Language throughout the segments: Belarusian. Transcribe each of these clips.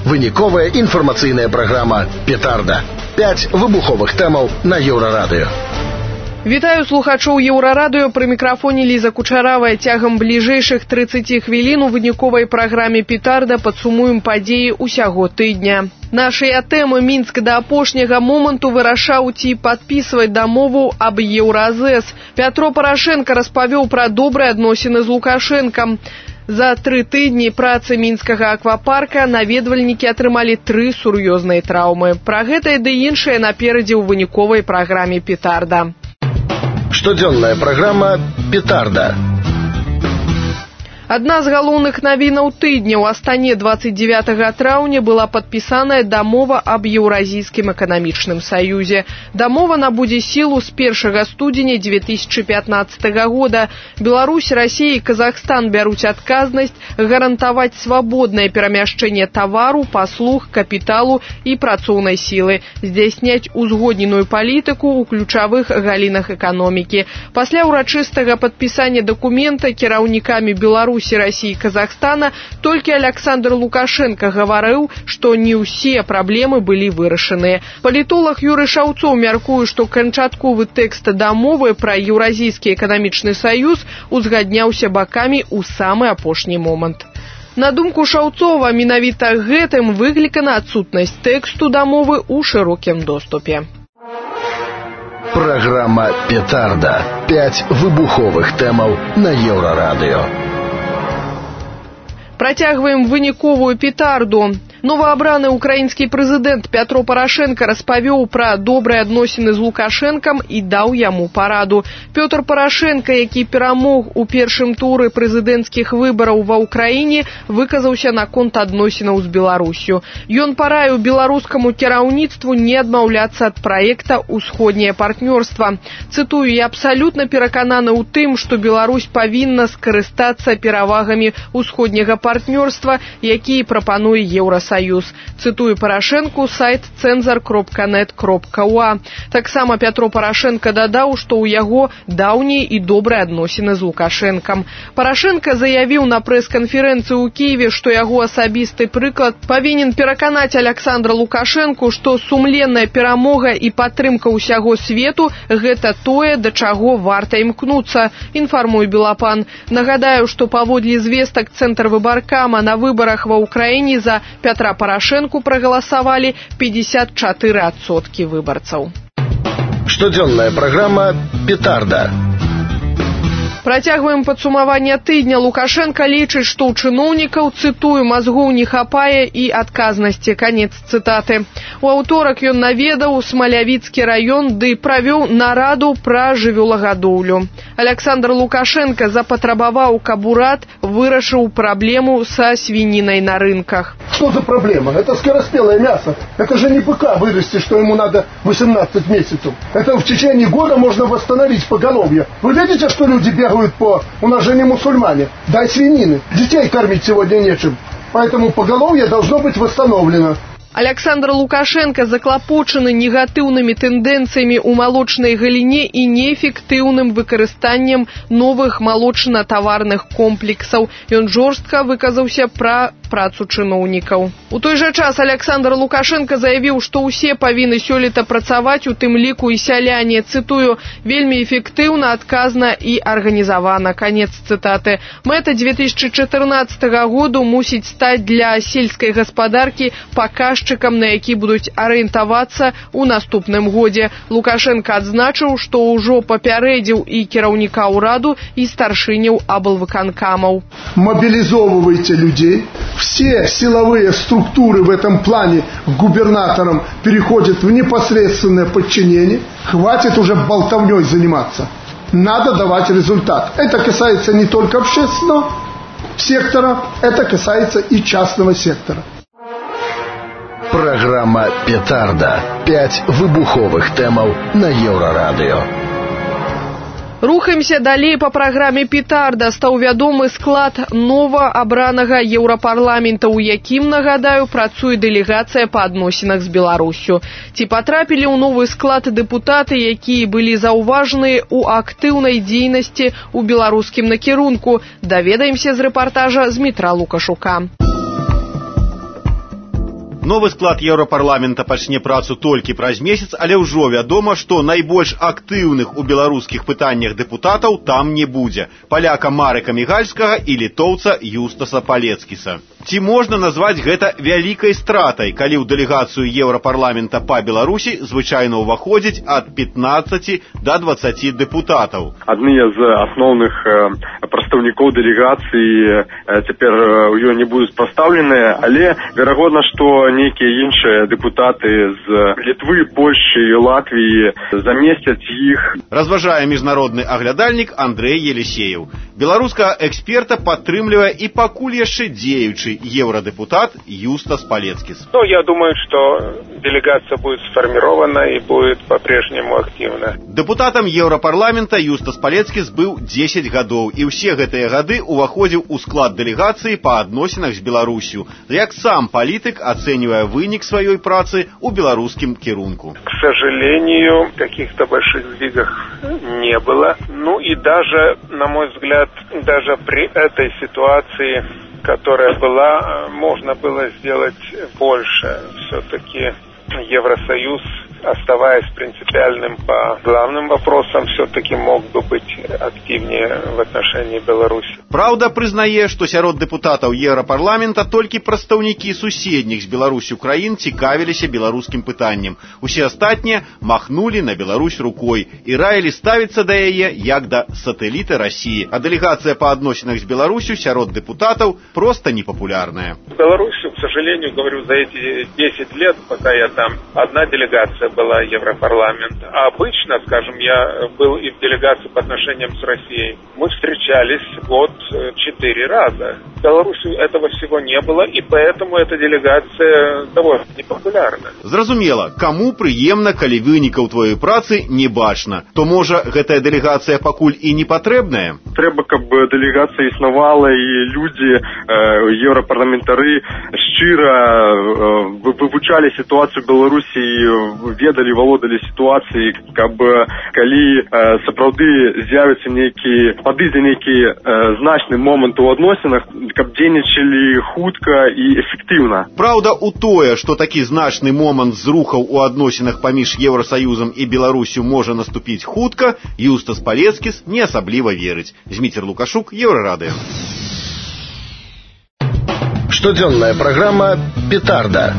Выніковая інфармацыйная праграма «Петарда». 5 выбуховых тэмаў на Еўрарадыё. Вітаю слухачоў Еўрарадыё, пры мікрафоне Ліза Кучаравая. Цягам бліжэйшых 30 хвілін у выніковай праграме «Петарда» падсумуем падзеі ўсяго тыдня. Нашыя тэмы: Мінск да апошняга моманту вырашаў ці падпісваць дамову аб Еўразэс. Пятро Парашенка распавёў пра добрыя адносіны з Лукашэнкам. За 3 тыдні працы мінскага аквапарка наведвальнікі атрымалі 3 сур'ёзныя траўмы. Пра гэта ды іншае наперадзе ў выніковай праграме «Петарда». Штодзённая праграма «Петарда». Адна з галоўных навінаў тыдня: у Астане 29 траўня была падпісаная дамова аб Еўразійскім эканамічным саюзе. Дамова набудзе сілу з 1 студзеня 2015 года. Беларусь, Расія і Казахстан бяруць адказнасць гарантаваць свабоднае перамяшчэнне тавару, паслуг, капіталу і працоўнай сілы, здзяйсняць узгодненую палітыку ў ключавых галінах эканомікі. Пасля ўрачыстага падпісання дакумента кіраўнікамі Беларусі, России и Казахстана толькі Александр Лукашенко гаварыў, што не ўсе праблемы былі вырашаныя. Палітолог Юрый Шаўцоў мяркуе, што канчатковы тэкст дамовы пра Еўразійскі эканамічны саюз узгадняўся бакамі ў самы апошні момант. На думку Шаўцова, менавіта гэтым выклікана адсутнасць тэксту дамовы ў шырокім доступе. Праграма «Петарда». 5 выбуховых тэмаў на Еўрарадыё. Працягваем выніковую петарду. Новаабраны украінскі прэзідэнт Пятро Парашенка распавёў пра добрыя адносіны з Лукашэнкам і даў яму параду. Пётр Парашенка, які перамог у першым туры прэзідэнцкіх выбараў ва ўкраіне, выказаўся наконт адносінаў з Беларусю. Ён параіў беларускаму кіраўніцтву не адмаўляцца ад праекта «Усходняе партнёрства». Цытую: «Я абсалютна перакананы ў тым, што Беларусь павінна скарыстацца перавагамі ўсходняга партнёрства, якія прапануе Еўрасаюз». Цытую Парашенку, сайт cenzor.net.ua. Таксама Пятро Парашенка дадаў, што ў яго даўнія і добрыя адносіны з Лукашэнкам. Парашенка заявіў на прэс-канферэнцыі ў Кіеве, што яго асабісты прыклад павінен пераканаць Александра Лукашэнку, што сумленная перамога і падтрымка ўсяго свету – гэта тое, да чаго варта імкнуцца, інфармуе Белапан. Нагадаю, што паводле звестак Цэнтр выбаркама на выбарах ва ўкраіне за Пятра Парашенку прагаласавалі 54% выбарцаў. Штодзённая праграма «Петарда». Працягваем падсумаванне тыдня. Лукашенко лічыць, што ў чыноўнікаў, цытую, мазгоў не хапае і адказнасці. Канец цытаты. У аўторак ён наведаў Смалявіцкі раён ды правёў нараду пра жывёлагадоўлю. Александр Лукашенко запатрабаваў, каб урад вырашыў праблему са свінінай на рынках. Что за проблема? Это скороспелое мясо. Это же не быка вырасти, что ему надо 18 месяцев. Это в течение года можно восстановить поголовье. Вы видите, что люди бегают у нас же не мусульмане. Дай свинины. Детей кормить сегодня нечем. Поэтому поголовье должно быть восстановлено. Александр Лукашенко заклапочаны негатыўнымі тэндэнцыямі ў малочнай галіне і неэфектыўным выкарыстаннем новых малочна-таварных комплексаў. Ён жорстка выказаўся пра працу чыноўнікаў. У той жа час Александр Лукашенко заявіў, што ўсе павінны сёлета працаваць, у тым ліку і сяляне. Цытую: «Вельмі эфектыўна, адказна і арганізавана». Канец цытаты. Мэта 2014 году мусіць стаць для сельскай гаспадаркі паказчыкам, на які будуць арыентавацца ў наступным годзе. Лукашенко адзначыў, што ўжо папярэдзіў і кіраўніка ўраду, і старшыняў аблвыканкамаў. Мобилизовывайте людей. Все силовые структуры в этом плане губернаторам переходят в непосредственное подчинение. Хватит уже болтовней заниматься. Надо давать результат. Это касается не только общественного сектора, это касается и частного сектора. Праграма «Петарда». 5 выбуховых тэмаў на Еўрарадыё. Рухаемся далей по праграме «Петарда». Стаў вядомы склад новаабранага Еўрапарламента, у якім, нагадаю, працуе дэлегацыя па адносінах з Беларусю. Ці патрапілі ў новы склад дэпутаты, якія былі заўважаныя ў актыўнай дзейнасці ў беларускім накірунку? Даведаемся з рэпартажа Змітра Лукашука. Новы склад Еўрапарламента пачне працу толькі праз месяц, але ўжо вядома, што найбольш актыўных у беларускіх пытаннях дэпутатаў там не будзе. Паляка Марыка Мігальскага і літоўца Юстаса Палецкіса. Ці можна назваць гэта вялікай стратай, калі ў дэлегацыю Еўрапарламента па Беларусі звычайна ўваходзіць ад 15 до 20 дэпутатаў. Адны з асноўных прадстаўнікоў дэлегацыі цяпер у ёй не будуць пастаўленыя, але верагодна, што нейкія іншыя дэпутаты з Літвы, Польшчы і Латвіі замесцяць іх. Разважае міжнародны аглядальнік Андрэй Елисеев. Беларускага эксперта падтрымлівае і пакуль яшчэ дзеючы евродепутат Юстас Палецкис. Я думаю, что делегация будет сформирована и будет по-прежнему активна. Депутатом Еўрапарламента Юстас Палецкис быў 10 гадоў і ўсе гэтыя гады ўваходзіў у склад дэлегацыі па адносінах з Беларусью, як сам палітык ацэньвае вынік сваёй працы ў беларускім кірунку. К сожалению, каких-то больших сдвигов не было. И даже, на мой взгляд, даже при этой ситуации, которая была, можно было сделать больше. Все-таки Евросоюз, оставаясь принципиальным по главным вопросам, все-таки мог бы быть активнее в отношении Беларуси. Праўда, прызнае, што сярод дэпутатаў Еўрапарламента толькі прадстаўнікі суседніх з Беларусю краін цікавіліся беларускім пытаннем. Усе астатнія махнулі на Беларусь рукой і раілі ставіцца да яе як да сатэліта России. А дэлегацыя па адносінах з Беларусю сярод депутатаў просто непопулярная. В Беларуси, к сожалению, говорю, за эти 10 лет, пока я там, одна делегация была Европарламент. А обычно, скажем, я был и в делегации по отношениям с Россией. Мы встречались год 4 раза. В Беларуси этого всего не было, и поэтому эта делегация довольно непопулярна. Зразумела, каму прыемна, калі вынікаў твоей працы не бачна, то можа гэтая дэлегацыя пакуль і не патрэбная? Трэба, каб дэлегацыя існавала і людзі, еўрапарламентары шчыра вывучалі сітуацыю Беларусі, ведалі, валодалі сітуацыяй, каб калі сапраўды з'явіцца падыдзе нейкі значны момант у адносінах, каб дзейнічалі хутка і эфектыўна. Праўда у тое, што такі значны момант зрухаў у адносінах паміж Еўрасаюзам і Беларусю можа наступіць хутка, Юстас Палецкис не асабліва верыць. Зміцер Лукашук, Еўрарадыё. Штодзённая праграма «Петарда».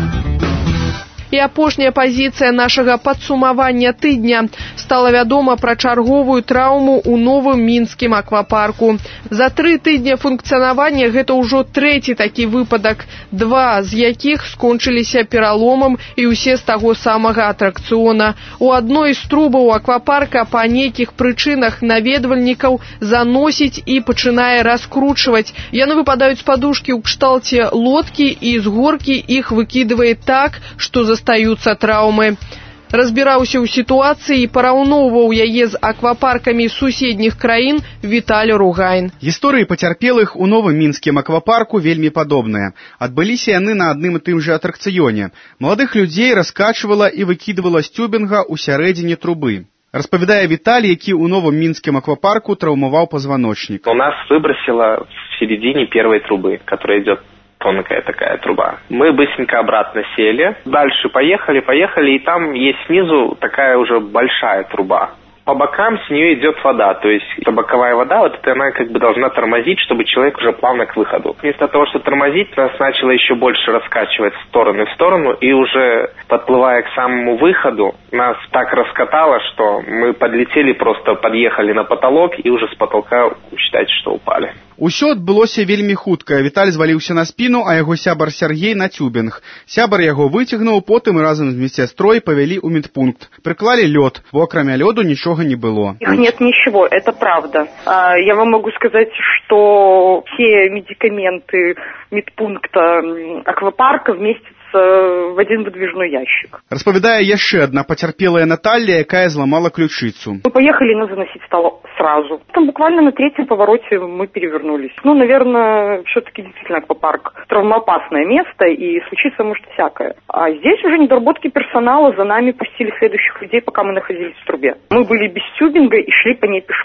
І апошняя пазіцыя нашага падсумавання тыдня. Стала вядома пра чарговую траўму ў новым мінскім аквапарку. За 3 тыдні функцыянавання гэта ўжо 3-й такі выпадак, 2 з якіх скончыліся пераломам і ўсе з таго самага атракцыёна. У адной з трубаў аквапарка па нейкіх прычынах наведвальнікаў заносіць і пачынае раскручваць. Яны выпадаюць з падушкі ў кшталце лодкі і з горкі іх выкідвае так, што застаюцца траўмы. Разбіраўся ў сітуацыі і параўноўваў яе з аквапаркамі суседніх краін Віталь Ругайн. Гісторыі пацярпелых у новым мінскім аквапарку вельмі падобныя. Адбыліся яны на адным і тым жа атракцыёне. Маладых людзей раскачвала і выкідвала з тюбінга ў сярэдзіне трубы. Распавядае Віталь, які ў новым мінскім аквапарку траўмаваў пазваночнік. У нас выбросило в середине первой трубы, которая идет тонкая такая труба. Мы быстренько обратно сели, дальше поехали, и там есть снизу такая уже большая труба. По бокам с нее идет вода, то есть эта боковая вода, вот это она как бы должна тормозить, чтобы человек уже плавно к выходу. Вместо того, чтобы тормозить, нас начало еще больше раскачивать в сторону, и уже подплывая к самому выходу, нас так раскатало, что мы подлетели, просто подъехали на потолок и уже с потолка, считайте, что упали. Усё адбылося вельмі хутка. Віталь зваліўся на спіну, а яго сябар Сергей на тюбінг. Сябар яго выцягнуў, потым разам з медсястрой павялі ў медпункт. Прыклалі лёд, бо акрамя лёду нічога не было. Нет ничего, это правда. Я вам могу сказать, что все медикаменты медпункта аквапарка вместе в один выдвижной ящик. Распавядае яшчэ адна пацярпелая Наталья, якая зламала ключицу. Мы поехали, нас заносить стало сразу. Там буквально на 3-м повороте мы перевернулись. Наверное, все-таки действительно аквапарк травмоопасное место, и случиться может всякое. А здесь уже недоработки персонала, за нами пустили следующих людей, пока мы находились в трубе. Мы были без тюбинга и шли по ней пешком.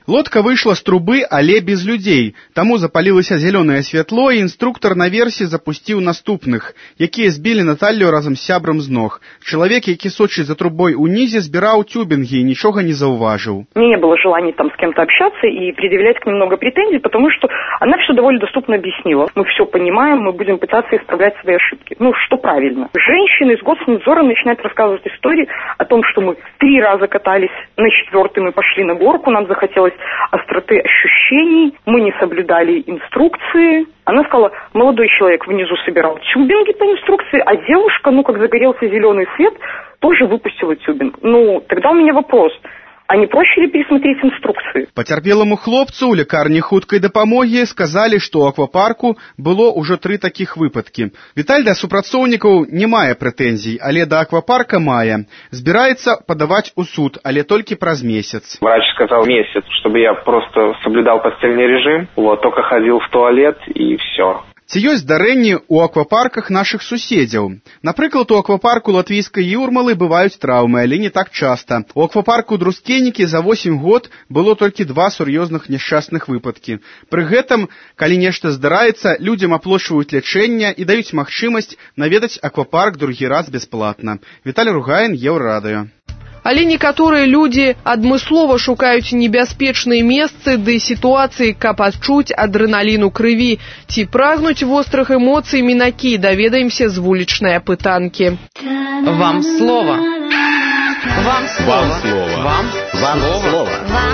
Лодка выйшла з трубы, але без людзей. Таму запалілася зялёнае святло, і інструктар наверсе запусціў наступных, якія збілі Наталлю разам з сябрам з ног. Чалавек, які сочыць за трубой унізе, збіраў тюбінгі і нічога не заўважыў. Мне не было желания там с кем-то общаться и предъявлять к ним много претензий, потому что она все довольно доступно объяснила. Мы все понимаем, мы будем пытаться исправлять свои ошибки. Ну, что правильно. Женщины из Госнадзора начинают рассказывать истории о том, что мы 3 раза катались, на 4-й мы пошли на горку, нам захотелось остроты ощущений, мы не соблюдали инструкции. Она сказала, молодой человек внизу собирал тюбинги по инструкции, а девушка, как загорелся зеленый свет, тоже выпустила тюбинг. Тогда у меня вопрос. А не проще ли пересмотреть инструкции? Пацярпеламу хлопцу ў лякарні хуткай дапамогі сказалі, што ў аквапарку было ўжо 3 такіх выпадкі. Віталь да супрацоўнікаў не мае прэтэнзій, але да аквапарка мае. Збіраецца падаваць у суд, але толькі праз месяц. Врач сказал месяц, чтобы я просто соблюдал постельный режим, только ходил в туалет и все. Ці ёсць здарэнні ў аквапарках нашых суседзяў? Напрыклад, у аквапарку латвійскай Юрмалы бываюць траўмы, але не так часта. У аквапарку Друскенікі за 8 год было толькі 2 сур'ёзных няшчасных выпадкі. Пры гэтым, калі нешта здараецца, людзям аплачваюць лячэнне і даюць магчымасць наведаць аквапарк другі раз бясплатна. Віталь Ругаін, Еўрарадыё. Але некаторыя людзі адмыслова шукаюць небяспечныя месцы ды сітуацыі, каб адчуць адрэналіну крыві. Ці прагнуць вострых эмоцый мінакі, даведаемся з вулічнай апытанкі. Вам слово. Вам слово. Вам слово.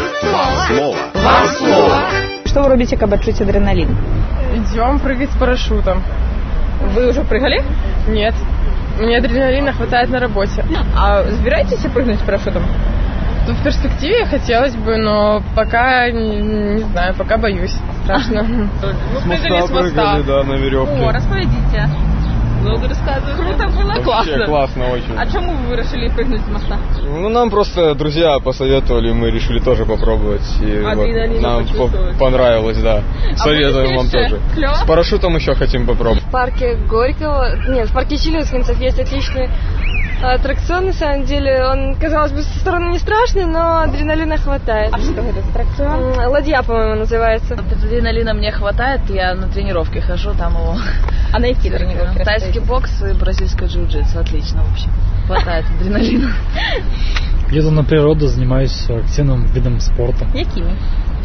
Вам слово. Что вы робите, каб адчуць адреналин? Идем прыгать с парашютом. Вы уже прыгали? Нет. Мне адреналина хватает на работе. А собираетесь прыгнуть с парашютом? В перспективе хотелось бы, но пока не знаю, пока боюсь. Страшно. Прыгали с моста. Да, на веревке. О, рассказывайте. Много рассказывают. Круто было? Вообще классно. Классно очень. А чему вы решили прыгнуть с моста? Нам просто друзья посоветовали, мы решили тоже попробовать. И нам понравилось, да. Советуем вам тоже. Клёво? С парашютом еще хотим попробовать. В парке Горького, в парке Челюскинцев есть отличный аттракцион, на самом деле. Он, казалось бы, со стороны не страшный, но адреналина хватает. А что это аттракцион? Ладья, по-моему, называется. Адреналина мне хватает, я на тренировке хожу, там его... А на какие тренировки? Тайский бокс и бразильское джиу-джитсу. Отлично, в общем. Хватает адреналина. Еду на природу, занимаюсь активным видом спорта. Какими?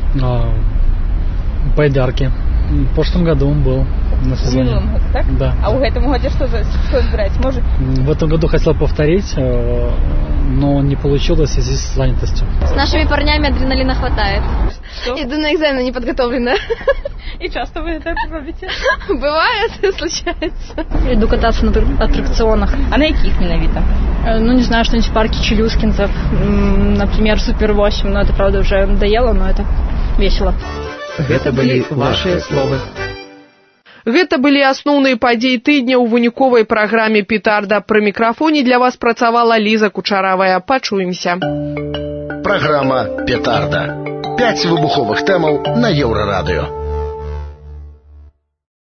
Байдарки. В прошлом году он был на сезоне. В минулом, так? Да. А в этом году что избирать? Может? В этом году хотел повторить, но не получилось в связи с занятостью. С нашими парнями адреналина хватает. Что? Иду на экзамен неподготовленная. И часто вы это робите? Бывает, случается. Иду кататься на аттракционах. А на каких менавіта? Не знаю, что-нибудь в парке Челюскинцев. Например, Супер 8. Но это, правда, уже надоело, но это весело. Гэта былі вашыя словы. Гэта былі асноўныя падзеі тыдня ў выніковай праграме «Петарда». Пры мікрафоне для вас працавала Ліза Кучаравая. Пачуемся. Праграма «Петарда». 5 выбуховых тэмаў на Еўрарадыё.